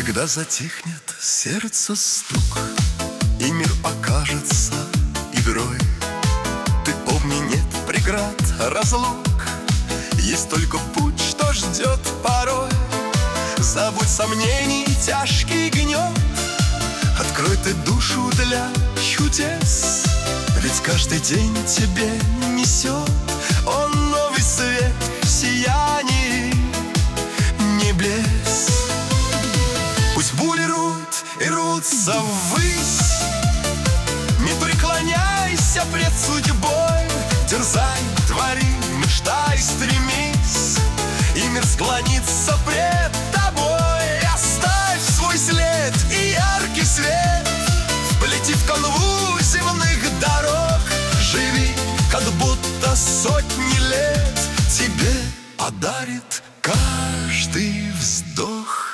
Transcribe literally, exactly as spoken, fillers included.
Когда затихнет сердце стук, и мир окажется игрой, ты помни, нет преград, разлук, есть только путь, что ждет порой. Забудь сомнений, тяжкий гнет, открой ты душу для чудес, ведь каждый день тебе несет он новый свет в сиянии небес. Пусть бури рвут и рвутся ввысь, не преклоняйся пред судьбой, дерзай, твори, мечтай, стремись, и мир склонится пред тобой. Оставь свой след и яркий свет, вплети в канву земных дорог, живи, как будто сотни лет тебе подарит каждый вздох.